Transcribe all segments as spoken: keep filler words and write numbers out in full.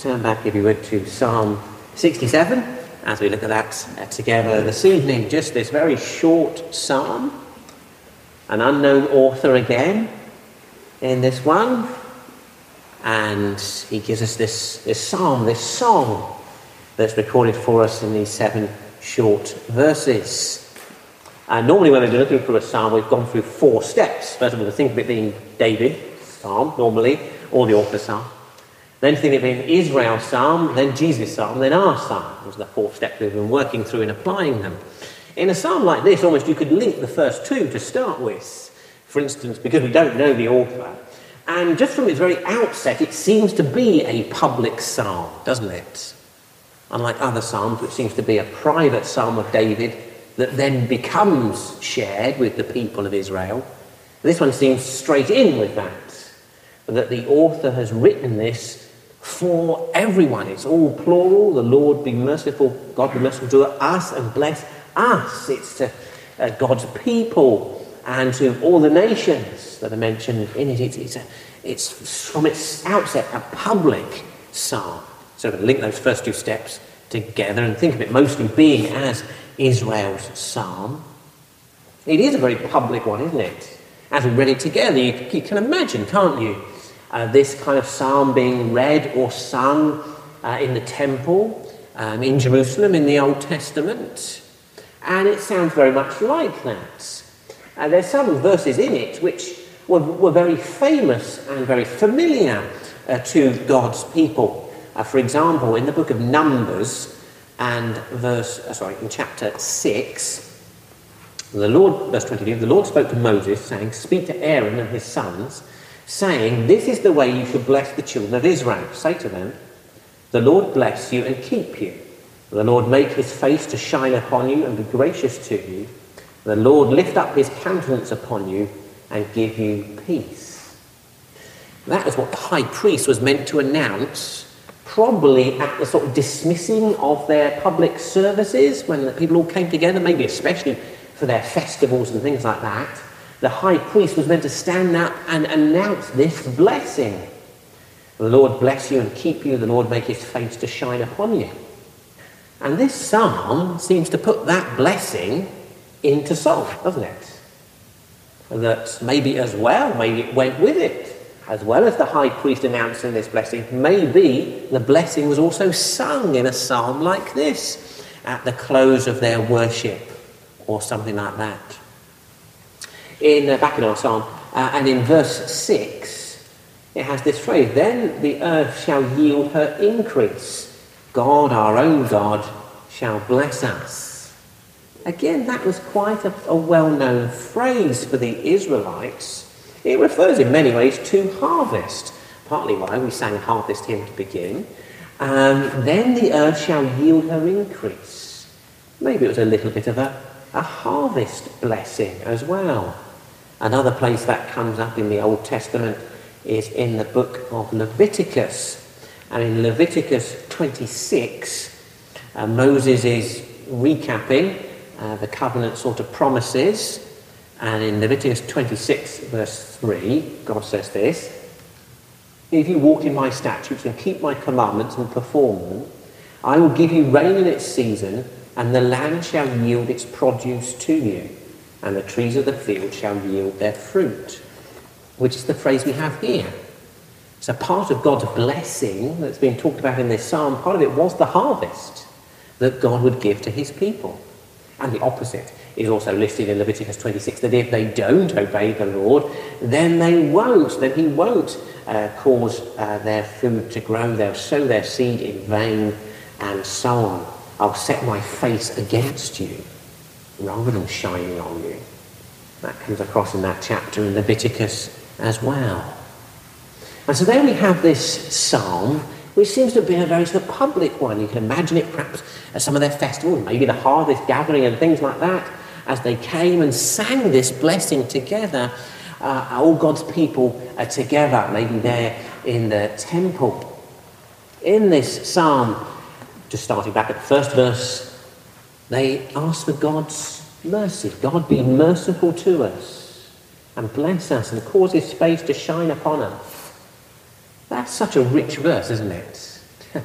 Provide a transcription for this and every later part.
Turn back, if you would, to Psalm sixty-seven, as we look at that together this evening. Just this very short psalm. An unknown author again in this one. And he gives us this, this psalm, this song that's recorded for us in these seven short verses. And normally when we're looking through a psalm, we've gone through four steps. First of all, to think of it being David's psalm, normally, or the author's psalm. Then to think of it being Israel's psalm, then Jesus' psalm, then our psalm. Those are the four steps we've been working through and applying them. In a psalm like this, almost you could link the first two to start with. For instance, because we don't know the author. And just from its very outset, it seems to be a public psalm, doesn't it? Unlike other psalms, which seems to be a private psalm of David that then becomes shared with the people of Israel. This one seems straight in with that, that the author has written this for everyone. It's all plural. The Lord be merciful, God be merciful to us and bless us. It's to uh, God's people and to all the nations that are mentioned in it. It's, it's, a, it's from its outset a public psalm. So we're going to link those first two steps together and think of it mostly being as Israel's psalm. It is a very public one, isn't it? As we read it together, you, you can imagine, can't you? Uh, this kind of psalm being read or sung uh, in the temple um, in Jerusalem in the Old Testament. And it sounds very much like that. Uh, there's some verses in it which were, were very famous and very familiar uh, to God's people. Uh, for example, in the book of Numbers and verse, uh, sorry, in chapter six, the Lord, verse twenty-two, the Lord spoke to Moses, saying, "Speak to Aaron and his sons, saying, this is the way you should bless the children of Israel. Say to them, the Lord bless you and keep you. The Lord make his face to shine upon you and be gracious to you. The Lord lift up his countenance upon you and give you peace." That is what the high priest was meant to announce, probably at the sort of dismissing of their public services, when the people all came together, maybe especially for their festivals and things like that. The high priest was meant to stand up and announce this blessing. The Lord bless you and keep you. The Lord make his face to shine upon you. And this psalm seems to put that blessing into song, doesn't it? That maybe as well, maybe it went with it. As well as the high priest announcing this blessing, maybe the blessing was also sung in a psalm like this at the close of their worship or something like that. In uh, back in our psalm, uh, and in verse six, it has this phrase, "Then the earth shall yield her increase. God, our own God, shall bless us." Again, that was quite a, a well-known phrase for the Israelites. It refers in many ways to harvest, partly why we sang a harvest hymn to begin. Um, then the earth shall yield her increase. Maybe it was a little bit of a, a harvest blessing as well. Another place that comes up in the Old Testament is in the book of Leviticus. And in Leviticus twenty-six, uh, Moses is recapping uh, the covenant sort of promises. And in Leviticus twenty-six, verse three, God says this, "If you walk in my statutes and keep my commandments and perform them, I will give you rain in its season, and the land shall yield its produce to you, and the trees of the field shall yield their fruit," which is the phrase we have here. So part of God's blessing that's being talked about in this psalm, part of it was the harvest that God would give to his people. And the opposite is also listed in Leviticus twenty-six, that if they don't obey the Lord, then they won't, then he won't uh, cause uh, their food to grow, they'll sow their seed in vain, and so on. "I'll set my face against you, rather than shining on you." That comes across in that chapter in Leviticus as well. And so there we have this psalm, which seems to be a very sort of public one. You can imagine it perhaps at some of their festivals, maybe the harvest gathering and things like that, as they came and sang this blessing together, uh, all God's people are together, maybe there in the temple. In this psalm, just starting back at the first verse, they ask for God's mercy. God be merciful to us and bless us and cause his face to shine upon us. That's such a rich verse, isn't it?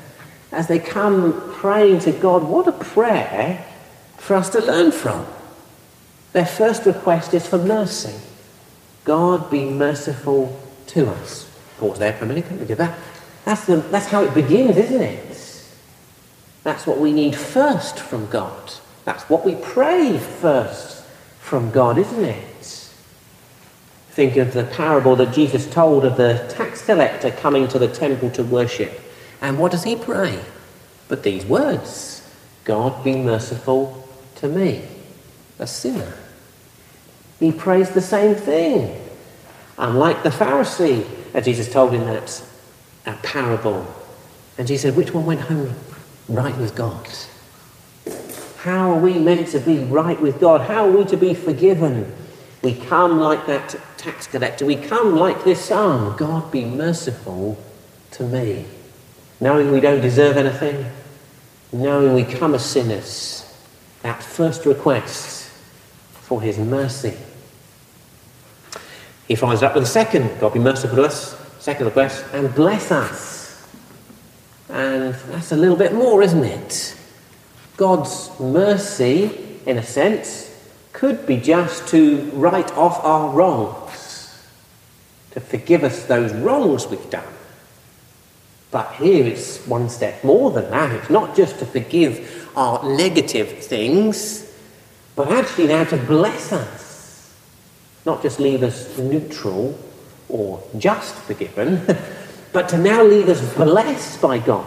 as they come praying to God, what a prayer for us to learn from. Their first request is for mercy. God, be merciful to us. Pause there for a minute, can we do that? That's, the, that's how it begins, isn't it? That's what we need first from God. That's what we pray first from God, isn't it? Think of the parable that Jesus told of the tax collector coming to the temple to worship. And what does he pray? But these words, God, be merciful to me, a sinner. He prays the same thing. Unlike the Pharisee, as Jesus told in that, that parable. And Jesus said, which one went home right with God? How are we meant to be right with God? How are we to be forgiven? We come like that tax collector. We come like this psalm. God, be merciful to me. Knowing we don't deserve anything. Knowing we come as sinners. That first request for his mercy. He follows up with a second, God be merciful to us, second request, and bless us. And that's a little bit more, isn't it? God's mercy, in a sense, could be just to write off our wrongs, to forgive us those wrongs we've done. But here it's one step more than that. It's not just to forgive our negative things, but actually now to bless us. Not just leave us neutral or just forgiven, but to now leave us blessed by God,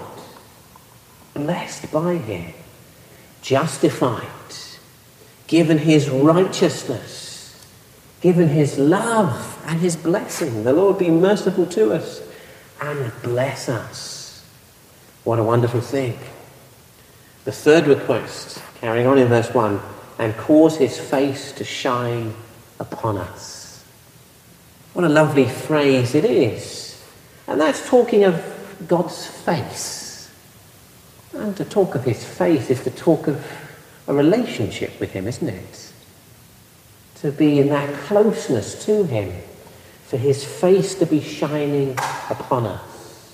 blessed by him, justified, given his righteousness, given his love and his blessing. The Lord be merciful to us and bless us. What a wonderful thing. The third request, carrying on in verse one, and cause his face to shine upon us. What a lovely phrase it is. And that's talking of God's face. And to talk of his face is to talk of a relationship with him, isn't it? To be in that closeness to him, for his face to be shining upon us.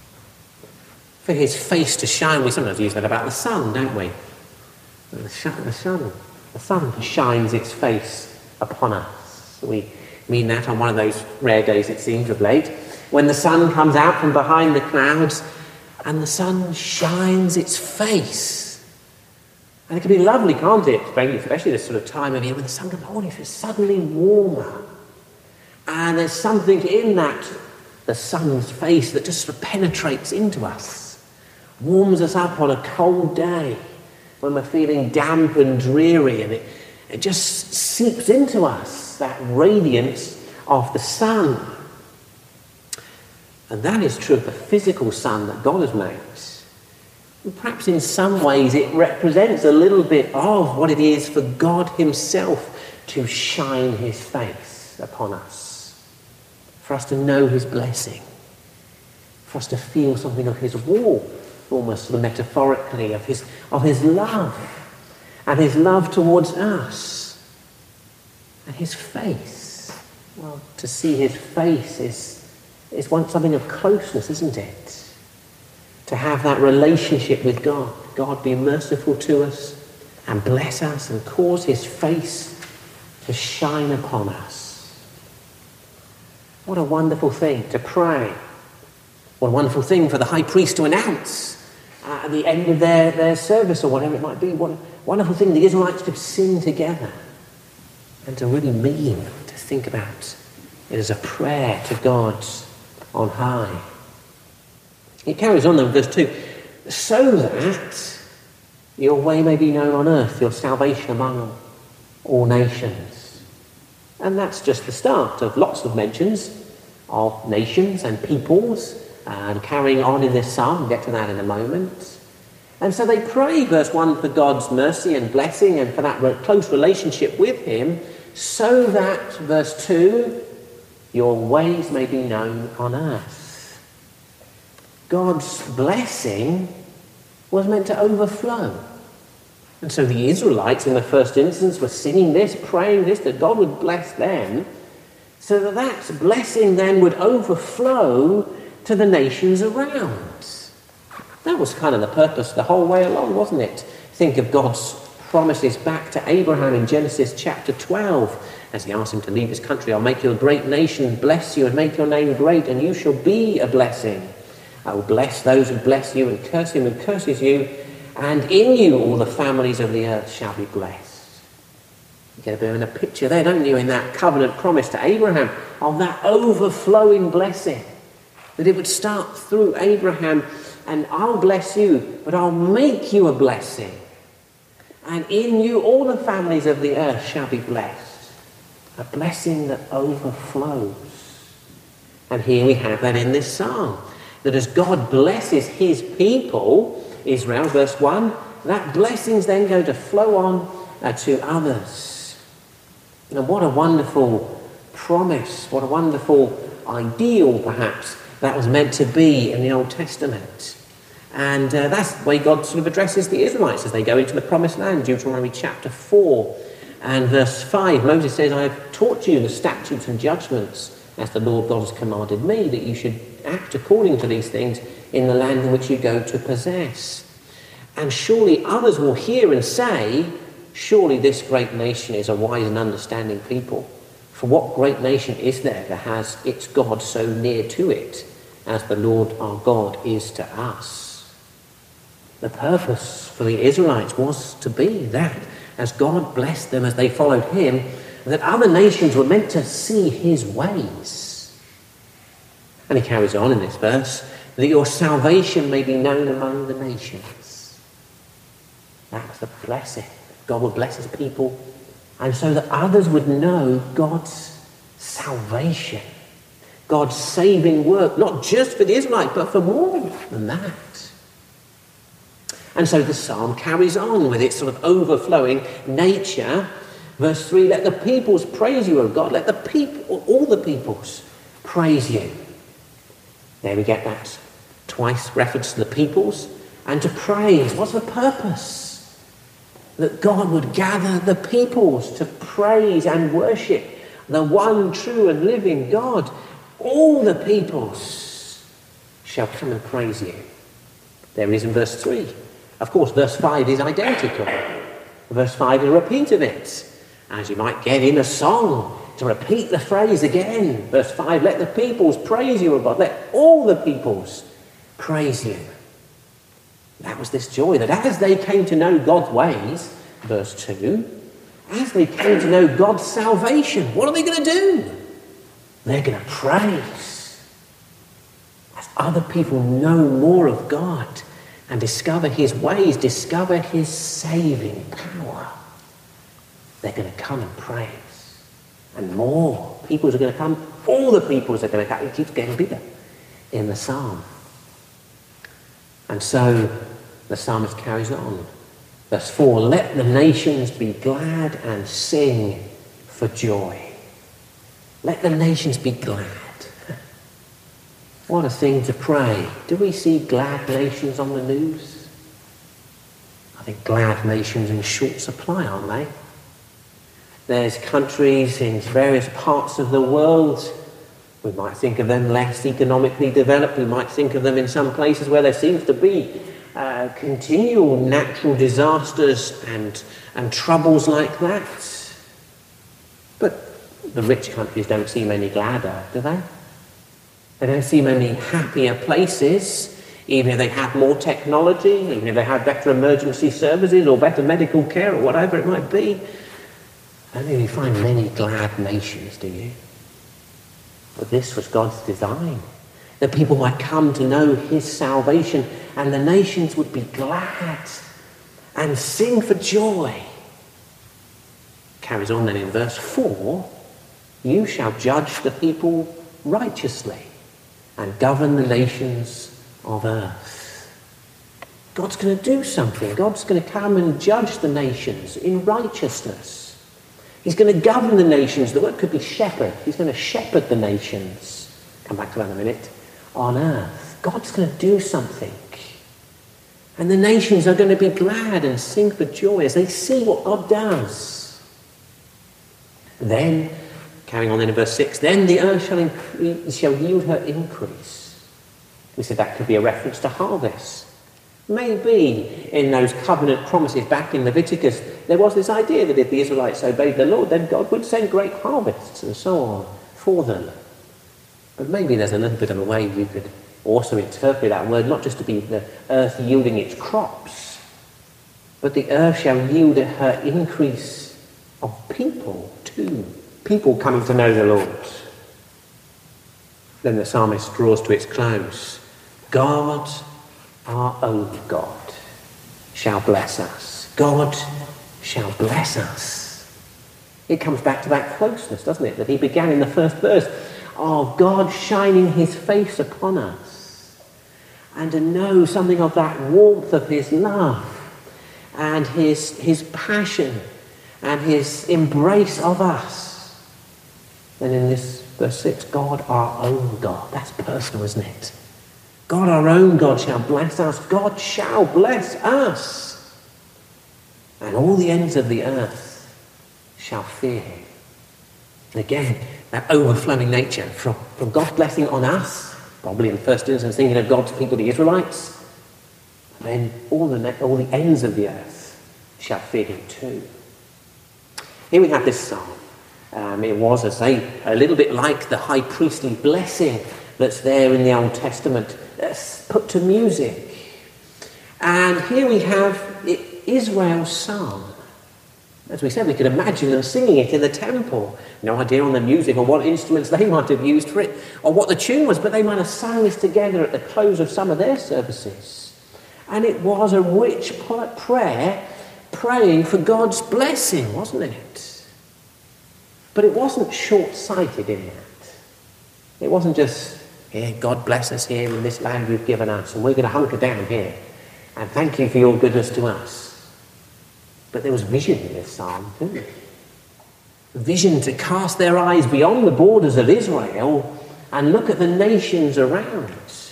For his face to shine, we sometimes use that about the sun, don't we? The sun, the sun, the sun shines its face upon us. We mean that on one of those rare days, it seems, of late, when the sun comes out from behind the clouds and the sun shines its face. And it can be lovely, can't it? Especially this sort of time of year when the sun comes on, it's suddenly warmer. And there's something in that, the sun's face, that just sort of penetrates into us, warms us up on a cold day when we're feeling damp and dreary, and it It just seeps into us, that radiance of the sun. And that is true of the physical sun that God has made. And perhaps in some ways it represents a little bit of what it is for God himself to shine his face upon us. For us to know his blessing. For us to feel something of his warmth, almost sort of metaphorically, of his, of his love. And his love towards us. And his face. Well, to see his face is, is one, something of closeness, isn't it? To have that relationship with God. God be merciful to us and bless us and cause his face to shine upon us. What a wonderful thing to pray. What a wonderful thing for the high priest to announce at the end of their, their service or whatever it might be. What a wonderful thing the Israelites could sing together and to really mean, to think about it as a prayer to God on high. It carries on in verse two. So that your way may be known on earth, your salvation among all nations. And that's just the start of lots of mentions of nations and peoples, and carrying on in this psalm. We'll get to that in a moment. And so they pray, verse one, for God's mercy and blessing and for that close relationship with him, so that, verse two, your ways may be known on earth. God's blessing was meant to overflow. And so the Israelites in the first instance were singing this, praying this, that God would bless them, so that that blessing then would overflow to the nations around. That was kind of the purpose the whole way along, wasn't it? Think of God's promises back to Abraham in Genesis chapter twelve, as he asked him to leave his country. I'll make you a great nation, bless you and make your name great, and you shall be a blessing. I will bless those who bless you and curse him who curses you, and in you all the families of the earth shall be blessed. You get a bit of a picture there, don't you, in that covenant promise to Abraham of that overflowing blessing, that it would start through Abraham, and I'll bless you, but I'll make you a blessing. And in you all the families of the earth shall be blessed. A blessing that overflows. And here we have that in this psalm, that as God blesses his people, Israel, verse one, that blessing's then going to flow on uh, to others. And what a wonderful promise, what a wonderful ideal, perhaps, that was meant to be in the Old Testament. And uh, that's the way God sort of addresses the Israelites as they go into the promised land. Deuteronomy chapter four and verse five, Moses says, I have taught you the statutes and judgments as the Lord God has commanded me, that you should act according to these things in the land in which you go to possess. And surely others will hear and say, surely this great nation is a wise and understanding people. For what great nation is there that has its God so near to it as the Lord our God is to us? The purpose for the Israelites was to be that, as God blessed them as they followed him, that other nations were meant to see his ways. And he carries on in this verse, that your salvation may be known among the nations. That's the blessing. God would bless his people, and so that others would know God's salvation, God's saving work, not just for the Israelites, but for more than that. And so the psalm carries on with its sort of overflowing nature. Verse three, let the peoples praise you, O God. Let the people, all the peoples, praise you. There we get that twice reference to the peoples and to praise. What's the purpose? That God would gather the peoples to praise and worship the one true and living God. All the peoples shall come and praise you. There it is in verse three. Of course, verse five is identical. Verse five is a repeat of it. As you might get in a song, to repeat the phrase again. Verse five, let the peoples praise you, O God. Let all the peoples praise you. That was this joy, that as they came to know God's ways, verse two, as they came to know God's salvation, what are they going to do? They're going to praise. As other people know more of God and discover his ways, discover his saving power, they're going to come and praise. And more peoples are going to come. All the peoples are going to come. It keeps getting bigger in the psalm. And so the psalmist carries on. Verse four, let the nations be glad and sing for joy. Let the nations be glad. What a thing to pray. Do we see glad nations on the news? I think glad nations in short supply, aren't they? There's countries in various parts of the world. We might think of them less economically developed. We might think of them in some places where there seems to be uh, continual natural disasters and, and troubles like that. But the rich countries don't seem any gladder, do they? They don't seem any happier places, even if they had more technology, even if they had better emergency services or better medical care or whatever it might be. I don't think you find many glad nations, do you? But this was God's design, that people might come to know his salvation and the nations would be glad and sing for joy. Carries on then in verse four, you shall judge the people righteously and govern the nations of earth. God's going to do something. God's going to come and judge the nations in righteousness. He's going to govern the nations. The word could be shepherd. He's going to shepherd the nations. Come back to that in a minute. On earth. God's going to do something. And the nations are going to be glad and sing for joy as they see what God does. Then, carrying on then in verse six, then the earth shall, increase, shall yield her increase. We said that could be a reference to harvest. Maybe in those covenant promises back in Leviticus, there was this idea that if the Israelites obeyed the Lord, then God would send great harvests and so on for them. But maybe there's a little bit of a way you could also interpret that word, not just to be the earth yielding its crops, but the earth shall yield her increase of people too. People coming to know the Lord. Then the psalmist draws to its close. God, our own God, shall bless us. God shall bless us. It comes back to that closeness, doesn't it, that he began in the first verse. Oh, God shining his face upon us, and to know something of that warmth of his love and his, his passion and his embrace of us. Then in this verse six, God our own God. That's personal, isn't it? God our own God shall bless us. God shall bless us. And all the ends of the earth shall fear him. And again, that overflowing nature from, from God's blessing on us, probably in the first instance thinking of God's people, the Israelites, and then all the, all the ends of the earth shall fear him too. Here we have this psalm. Um, it was, as I say, a little bit like the high priestly blessing that's there in the Old Testament, that's put to music. And here we have Israel's psalm. As we said, we could imagine them singing it in the temple. No idea on the music or what instruments they might have used for it or what the tune was, but they might have sung this together at the close of some of their services. And it was a rich prayer praying for God's blessing, wasn't it? But it wasn't short-sighted in that. It wasn't just, here, God bless us here in this land you've given us, and we're going to hunker down here, and thank you for your goodness to us. But there was vision in this psalm too. Vision to cast their eyes beyond the borders of Israel and look at the nations around,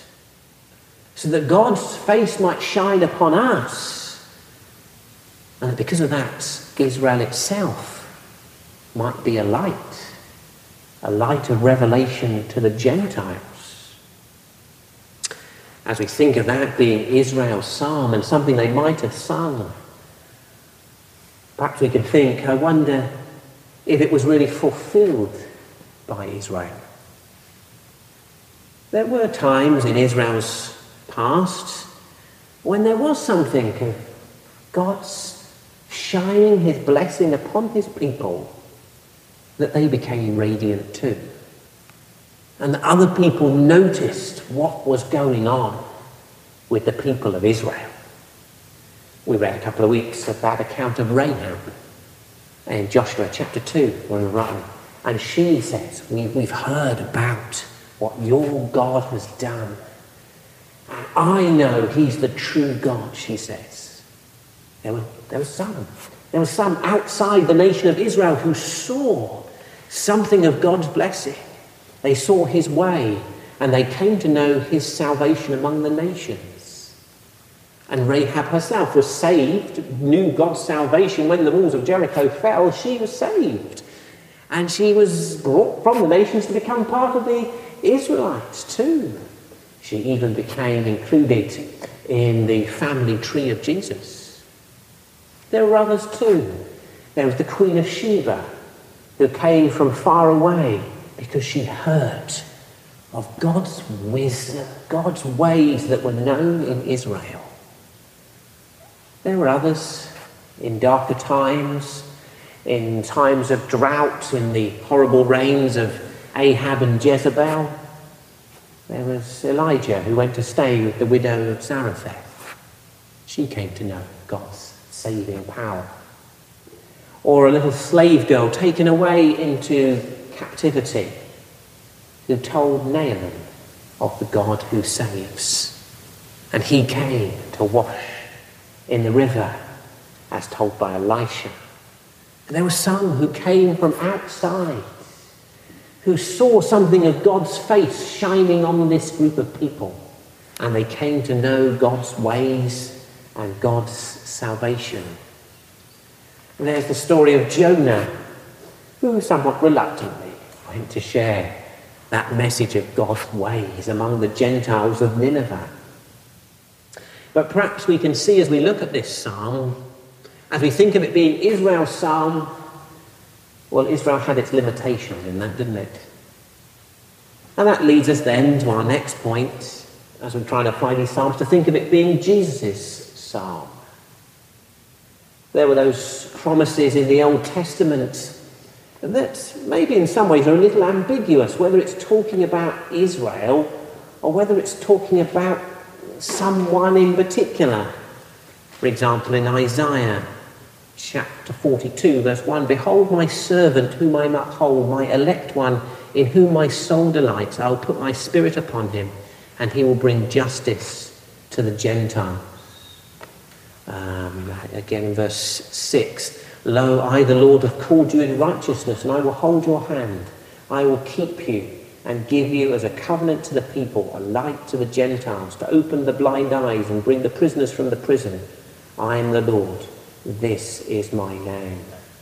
so that God's face might shine upon us, and that because of that, Israel itself might be a light, a light of revelation to the Gentiles. As we think of that being Israel's psalm and something they might have sung, perhaps we could think, I wonder if it was really fulfilled by Israel. There were times in Israel's past when there was something of God's shining his blessing upon his people, that they became radiant too. And that other people noticed what was going on with the people of Israel. We read a couple of weeks of that account of Rahab in Joshua chapter two, when we run. And she says, we, we've heard about what your God has done. And I know he's the true God, she says. There were, there was some. There was some outside the nation of Israel who saw something of God's blessing. They saw his way, and they came to know his salvation among the nations. And Rahab herself was saved, knew God's salvation when the walls of Jericho fell. She was saved. And she was brought from the nations to become part of the Israelites too. She even became included in the family tree of Jesus. There were others too. There was the Queen of Sheba, who came from far away because she heard of God's wisdom, God's ways that were known in Israel. There were others in darker times, in times of drought, in the horrible reigns of Ahab and Jezebel. There was Elijah, who went to stay with the widow of Zarephath. She came to know God's saving power. Or a little slave girl taken away into captivity, who told Naaman of the God who saves. And he came to wash in the river, as told by Elisha. And there were some who came from outside, who saw something of God's face shining on this group of people. And they came to know God's ways and God's salvation. And there's the story of Jonah, who somewhat reluctantly went to share that message of God's ways among the Gentiles of Nineveh. But perhaps we can see as we look at this psalm, as we think of it being Israel's psalm, well, Israel had its limitations in that, didn't it? And that leads us then to our next point, as we try to apply these psalms, to think of it being Jesus' psalm. There were those promises in the Old Testament that maybe in some ways are a little ambiguous, whether it's talking about Israel or whether it's talking about someone in particular. For example, in Isaiah chapter forty-two, verse one, "Behold my servant whom I uphold, my elect one, in whom my soul delights. I will put my spirit upon him, and he will bring justice to the Gentiles." Um, again in verse six, "Lo, I the Lord have called you in righteousness, and I will hold your hand. I will keep you and give you as a covenant to the people, a light to the Gentiles, to open the blind eyes and bring the prisoners from the prison. I am the Lord. This is my name."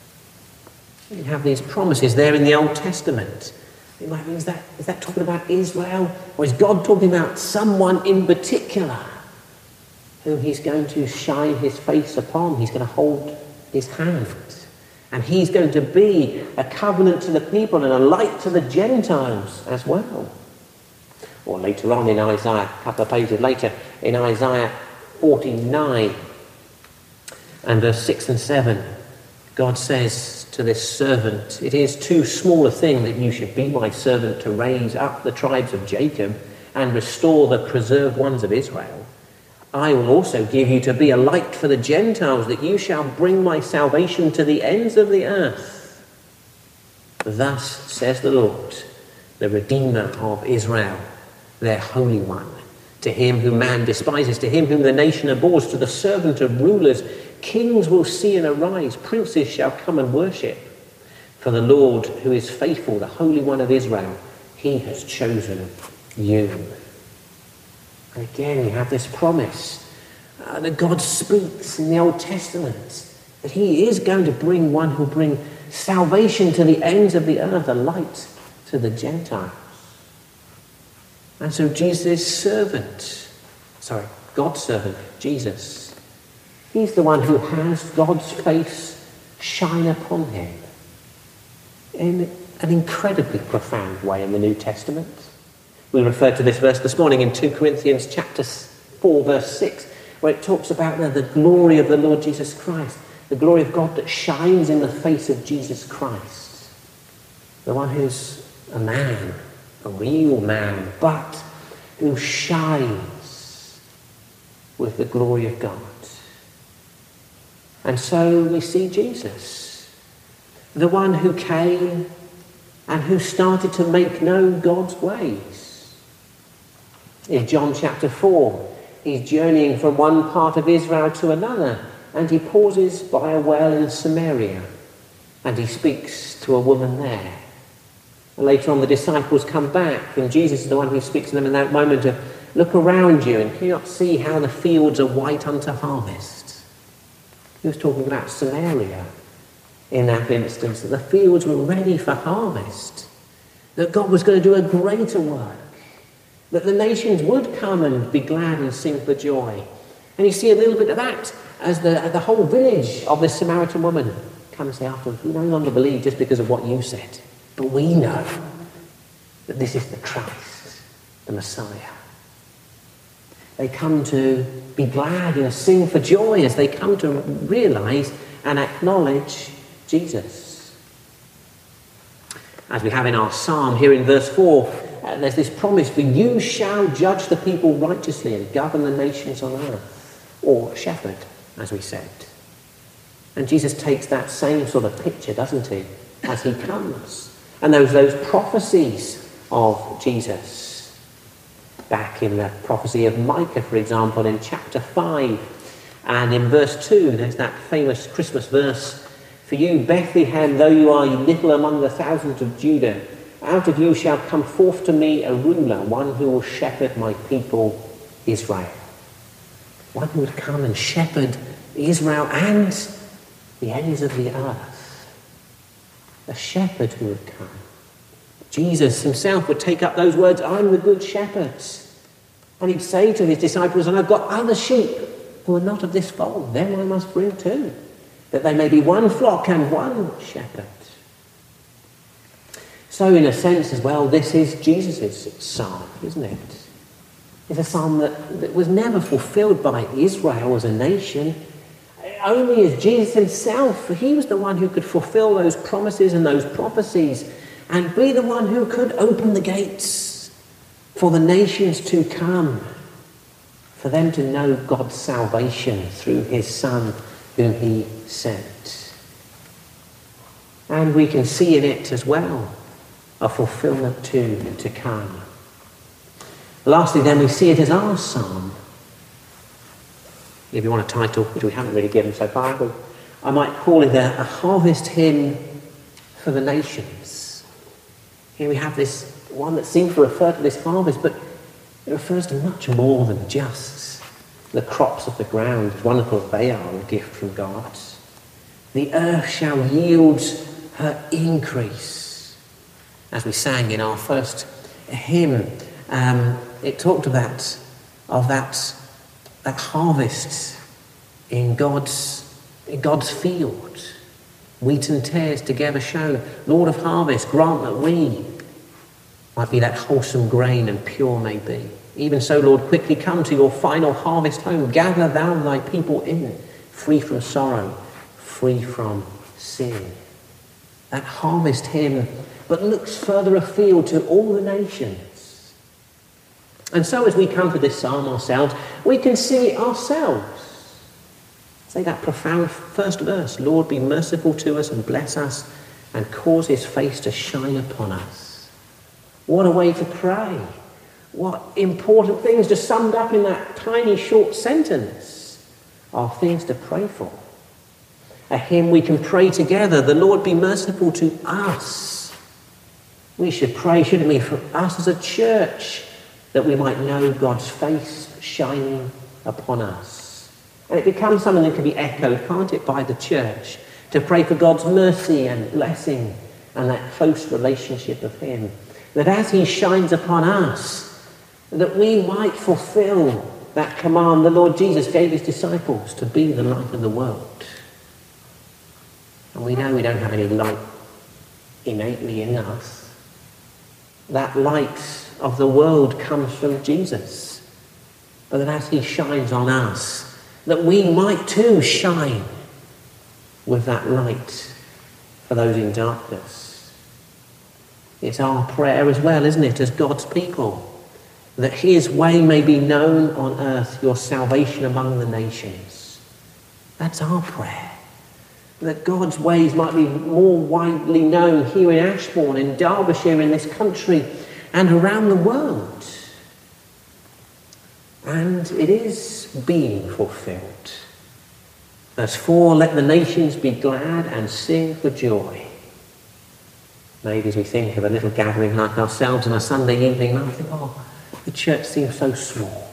You have these promises there in the Old Testament. You might mean, is that, is that talking about Israel? Or is God talking about someone in particular whom he's going to shine his face upon? He's going to hold his hand. And he's going to be a covenant to the people and a light to the Gentiles as well. Or later on in Isaiah, a couple of pages later, in Isaiah forty-nine and verse six and seven, God says to this servant, "It is too small a thing that you should be my servant to raise up the tribes of Jacob and restore the preserved ones of Israel. I will also give you to be a light for the Gentiles, that you shall bring my salvation to the ends of the earth. Thus says the Lord, the Redeemer of Israel, their Holy One. To him whom man despises, to him whom the nation abhors, to the servant of rulers, kings will see and arise, princes shall come and worship. For the Lord, who is faithful, the Holy One of Israel, he has chosen you." And again, you have this promise uh, that God speaks in the Old Testament, that he is going to bring one who will bring salvation to the ends of the earth, a light to the Gentiles. And so Jesus' servant, sorry, God's servant, Jesus, he's the one who has God's face shine upon him in an incredibly profound way in the New Testament. We referred to this verse this morning in Second Corinthians chapter four, verse six, where it talks about the, the glory of the Lord Jesus Christ, the glory of God that shines in the face of Jesus Christ, the one who's a man, a real man, but who shines with the glory of God. And so we see Jesus, the one who came and who started to make known God's ways. In John chapter four, he's journeying from one part of Israel to another, and he pauses by a well in Samaria, and he speaks to a woman there. And later on the disciples come back, and Jesus is the one who speaks to them in that moment of, "Look around you, and can you not see how the fields are white unto harvest?" He was talking about Samaria in that instance, that the fields were ready for harvest, that God was going to do a greater work, that the nations would come and be glad and sing for joy. And you see a little bit of that as the, the whole village of this Samaritan woman come and say afterwards, "We no longer believe just because of what you said, but we know that this is the Christ, the Messiah." They come to be glad and sing for joy as they come to realise and acknowledge Jesus. As we have in our psalm here in verse four, uh, there's this promise, "For you shall judge the people righteously and govern the nations on earth," or shepherd, as we said. And Jesus takes that same sort of picture, doesn't he, as he comes. And those, those prophecies of Jesus, back in the prophecy of Micah, for example, in chapter five, and in verse two, there's that famous Christmas verse, "For you, Bethlehem, though you are little among the thousands of Judah, out of you shall come forth to me a ruler, one who will shepherd my people Israel." One who would come and shepherd Israel and the ends of the earth. A shepherd who would come. Jesus himself would take up those words, "I'm the good shepherd." And he'd say to his disciples, and I've got other sheep who are not of this fold, them I must bring too, that they may be one flock and one shepherd. So in a sense as well, this is Jesus' psalm, isn't it? It's a psalm that, that was never fulfilled by Israel as a nation. Only as Jesus himself, for he was the one who could fulfill those promises and those prophecies and be the one who could open the gates for the nations to come, for them to know God's salvation through his Son whom he sent. And we can see in it as well a fulfillment too to come. Lastly then, we see it as our psalm. If you want a title, which we haven't really given so far, but I might call it a, a harvest hymn for the nations. Here we have this one that seems to refer to this harvest, but it refers to much more than just the crops of the ground, as wonderful as they are, a gift from God. The earth shall yield her increase. As we sang in our first hymn, um, it talked about of that, that harvest in God's, in God's field. Wheat and tares together shown. Lord of harvest, grant that we might be that wholesome grain and pure may be. Even so, Lord, quickly come to your final harvest home. Gather thou thy people in, free from sorrow, free from sin. That harvest hymn, but looks further afield to all the nations. And so as we come to this psalm ourselves, we can see it ourselves. Say that profound first verse, Lord, be merciful to us and bless us and cause his face to shine upon us. What a way to pray. What important things just summed up in that tiny short sentence are things to pray for. A hymn we can pray together, the Lord be merciful to us. We should pray, shouldn't we, for us as a church, that we might know God's face shining upon us. And it becomes something that can be echoed, can't it, by the church, to pray for God's mercy and blessing and that close relationship of him. That as he shines upon us, that we might fulfill that command the Lord Jesus gave his disciples to be the light of the world. And we know we don't have any light innately in us. That light of the world comes from Jesus. But that as he shines on us, that we might too shine with that light for those in darkness. It's our prayer as well, isn't it, as God's people, that his way may be known on earth, your salvation among the nations. That's our prayer. That God's ways might be more widely known here in Ashbourne, in Derbyshire, in this country, and around the world. And it is being fulfilled. Verse four, let the nations be glad and sing for joy. Maybe as we think of a little gathering like ourselves on a Sunday evening, I think, oh, the church seems so small.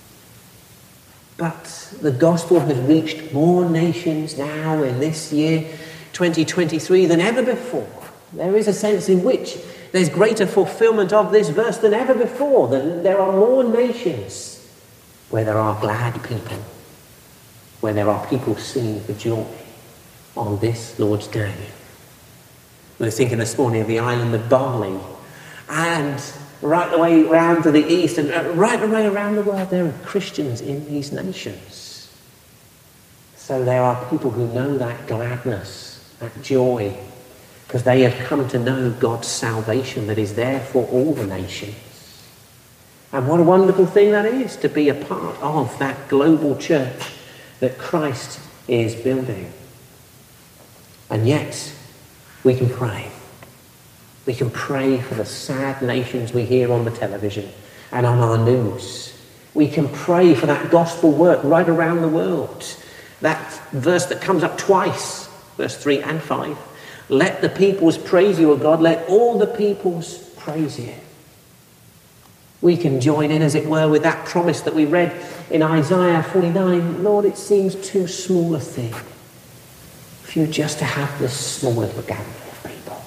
But the gospel has reached more nations now in this year, twenty twenty-three, than ever before. There is a sense in which there's greater fulfillment of this verse than ever before. That there are more nations where there are glad people, where there are people singing for joy on this Lord's Day. We were thinking this morning of the island of Bali, and right the way around to the east and right the way around the world, there are Christians in these nations. So there are people who know that gladness, that joy, because they have come to know God's salvation that is there for all the nations. And what a wonderful thing that is, to be a part of that global church that Christ is building. And yet, we can pray. We can pray for the sad nations we hear on the television and on our news. We can pray for that gospel work right around the world. That verse that comes up twice, verse three and five. Let the peoples praise you, O God. Let all the peoples praise you. We can join in, as it were, with that promise that we read in Isaiah forty-nine. Lord, it seems too small a thing for you just to have this small little gathering of people.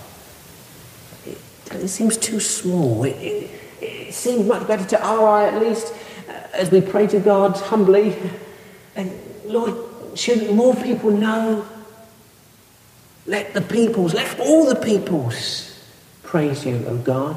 It, it seems too small. It, it, it seems much better to our eye, at least, uh, as we pray to God humbly, and Lord, should more people know? Let the peoples, let all the peoples praise you, O God.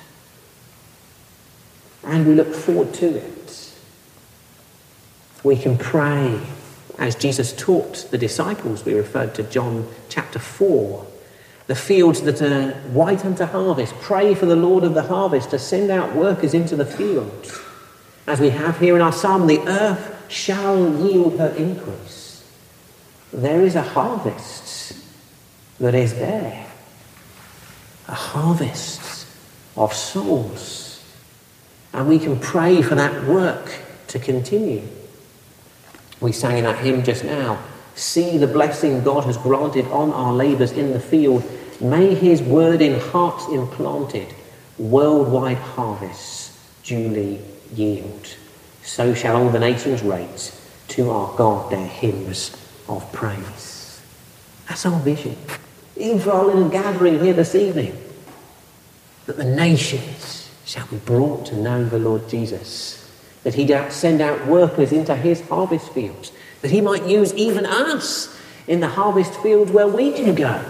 And we look forward to it. We can pray as Jesus taught the disciples. We referred to John chapter four. The fields that are white unto harvest. Pray for the Lord of the harvest to send out workers into the fields. As we have here in our psalm, the earth shall yield her increase. There is a harvest that is there. A harvest of souls. And we can pray for that work to continue. We sang in that hymn just now, see the blessing God has granted on our labours in the field. May his word in hearts implanted, worldwide harvests duly yield. So shall all the nations raise to our God their hymns of praise. That's our vision. Even for our little gathering here this evening, that the nations shall be brought to know the Lord Jesus. That he'd send out workers into his harvest fields. That he might use even us in the harvest fields where we can go.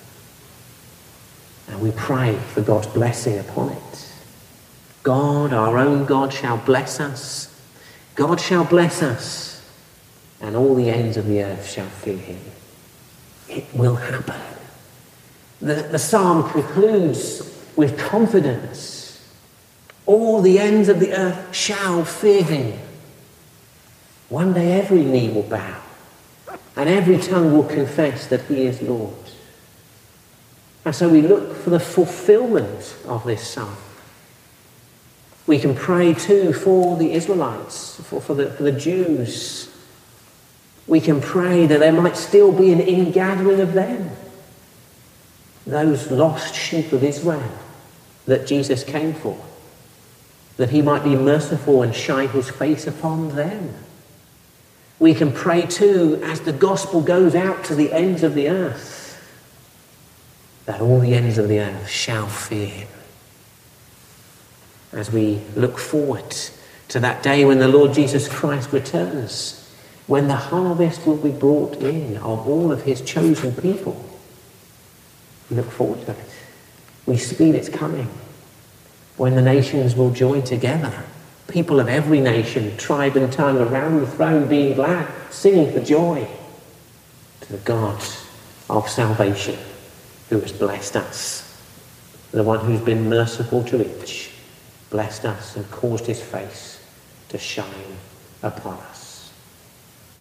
And we pray for God's blessing upon it. God, our own God, shall bless us. God shall bless us. And all the ends of the earth shall fear him. It will happen. The, the psalm concludes with confidence. All the ends of the earth shall fear him. One day every knee will bow and every tongue will confess that he is Lord. And so we look for the fulfillment of this psalm. We can pray too for the Israelites, for, for, the, for the Jews. We can pray that there might still be an ingathering of them. Those lost sheep of Israel that Jesus came for. That he might be merciful and shine his face upon them. We can pray too, as the gospel goes out to the ends of the earth, that all the ends of the earth shall fear him. As we look forward to that day when the Lord Jesus Christ returns, when the harvest will be brought in of all of his chosen people. We look forward to it. We speed its coming. When the nations will join together, people of every nation, tribe and tongue around the throne being glad, singing for joy to the God of salvation who has blessed us, the one who's been merciful to each, blessed us and caused his face to shine upon us.